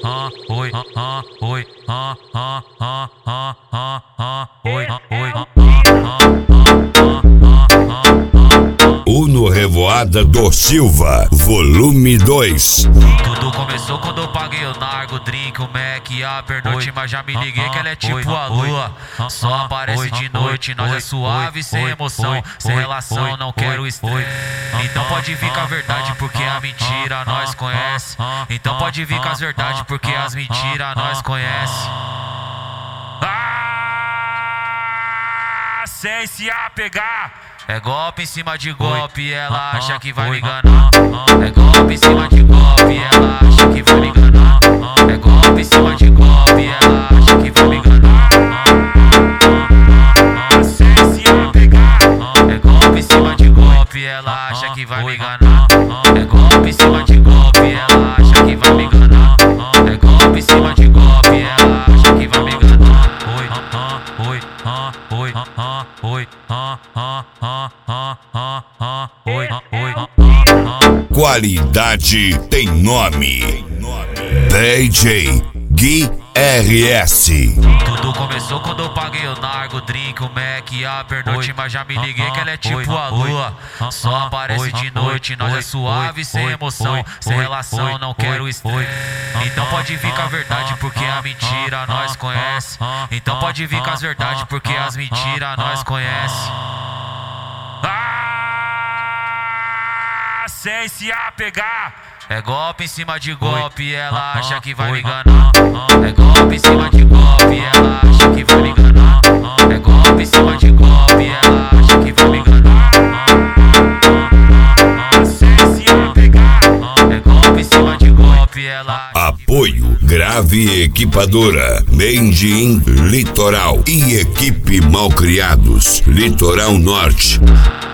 Uno Revoada do Silva, volume 2. Tudo começou quando eu paguei o nargo, drink, o Mac e a pernoite, mas já me liguei que ela é tipo a lua. Só aparece de noite, nós é suave, sem emoção, sem relação, não quero estresse. Então pode vir com a verdade, porque a mentira nós conhece. Então pode vir com as verdades, porque as mentiras nós conhece. Sem se apegar. É golpe em cima de golpe, ela acha que vai me enganar. É golpe em cima de golpe, ela acha que vai me enganar. É golpe em cima de golpe, ela acha que vai me enganar. Sem se apegar. É golpe em cima de golpe, ela acha que vai me enganar. É golpe em cima de golpe, ela acha que vai me enganar. É golpe em cima de golpe, ela acha que vai me enganar. Qualidade tem nome. DJ Gui RS. Tudo começou quando eu paguei o nargo, drink, o Mac e a pernoite, mas já me liguei que ela é tipo a lua. Só aparece de noite, nós é suave, sem emoção, sem relação, não quero estresse. Então pode vir com a verdade, porque a mentira nós conhece. Então pode vir com as verdades, porque as mentiras nós conhece. Sem se apegar. É golpe em cima de golpe, ela acha que vai me enganar. É golpe em cima de golpe, ela acha que vai me enganar. É golpe em cima de golpe, ela acha que vai me enganar. Sem se apegar. É golpe em cima de golpe, ela. Apoio Grave Equipadora, Made in Litoral e Equipe Malcriados, Litoral Norte.